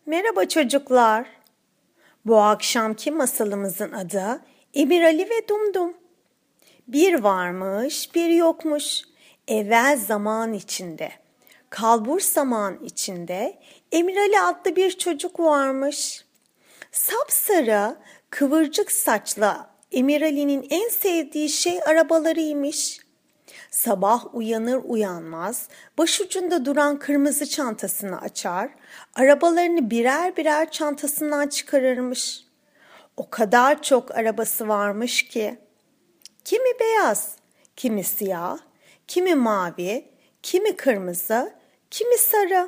Merhaba çocuklar. Bu akşamki masalımızın adı Emir Ali ve Dumdum. Bir varmış, bir yokmuş. Evvel zaman içinde, kalbur zaman içinde Emir Ali adlı bir çocuk varmış. Sapsarı, kıvırcık saçlı Emir Ali'nin en sevdiği şey arabalarıymış. Sabah uyanır uyanmaz başucunda duran kırmızı çantasını açar, arabalarını birer birer çantasından çıkarırmış. O kadar çok arabası varmış ki. Kimi beyaz, kimi siyah, kimi mavi, kimi kırmızı, kimi sarı.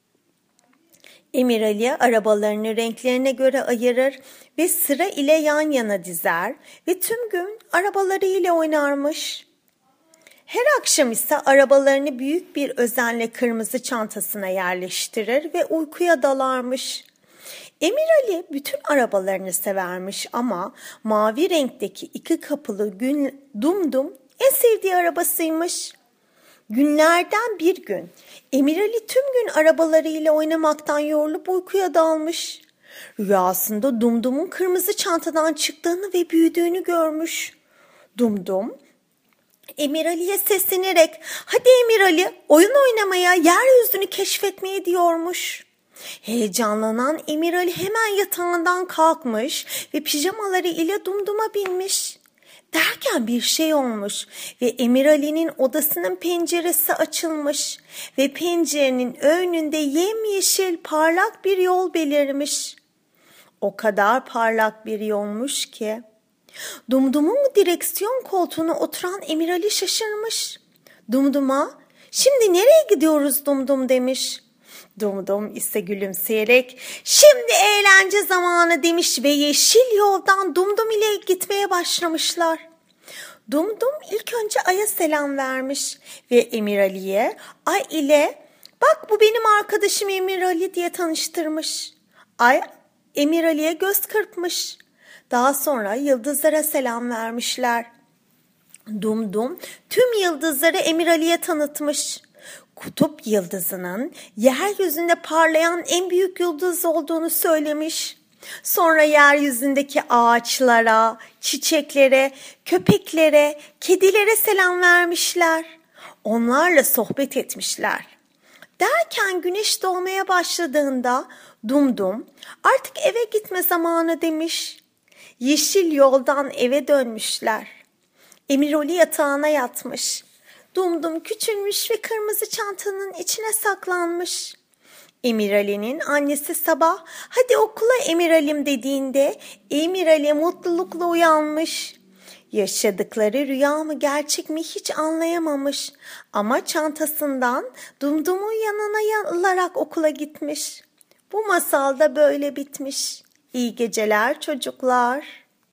Emir Ali arabalarını renklerine göre ayırır ve sıra ile yan yana dizer ve tüm gün arabalarıyla oynarmış. Her akşam ise arabalarını büyük bir özenle kırmızı çantasına yerleştirir ve uykuya dalarmış. Emir Ali bütün arabalarını severmiş ama mavi renkteki iki kapılı Dumdum en sevdiği arabasıymış. Günlerden bir gün Emir Ali tüm gün arabalarıyla oynamaktan yorulup uykuya dalmış. Rüyasında Dumdum'un kırmızı çantadan çıktığını ve büyüdüğünü görmüş. Dumdum Emir Ali'ye seslenerek "Hadi Emir Ali, oyun oynamaya, yeryüzünü keşfetmeye" diyormuş. Heyecanlanan Emir Ali hemen yatağından kalkmış ve pijamaları ile Dumdum'a binmiş. Derken bir şey olmuş ve Emir Ali'nin odasının penceresi açılmış ve pencerenin önünde yemyeşil parlak bir yol belirmiş. O kadar parlak bir yolmuş ki Dumdum'un direksiyon koltuğuna oturan Emir Ali şaşırmış. Dumdum'a "Şimdi nereye gidiyoruz Dumdum?" demiş. Dumdum ise gülümseyerek "Şimdi eğlence zamanı" demiş ve yeşil yoldan Dumdum ile gitmeye başlamışlar. Dumdum ilk önce Ay'a selam vermiş ve Emir Ali'ye Ay ile "Bak bu benim arkadaşım Emir Ali" diye tanıştırmış. Ay Emir Ali'ye göz kırpmış. Daha sonra yıldızlara selam vermişler. Dumdum tüm yıldızları Emir Ali'ye tanıtmış. Kutup yıldızının yeryüzünde parlayan en büyük yıldız olduğunu söylemiş. Sonra yeryüzündeki ağaçlara, çiçeklere, köpeklere, kedilere selam vermişler. Onlarla sohbet etmişler. Derken güneş doğmaya başladığında Dumdum "Artık eve gitme zamanı" demiş. Yeşil yoldan eve dönmüşler. Emir Ali yatağına yatmış. Dumdum küçülmüş ve kırmızı çantanın içine saklanmış. Emir Ali'nin annesi sabah "Hadi okula Emir Ali'm" dediğinde Emir Ali mutlulukla uyanmış. Yaşadıkları rüya mı gerçek mi hiç anlayamamış ama çantasından Dumdum'un yanına alarak okula gitmiş. Bu masal da böyle bitmiş. İyi geceler çocuklar.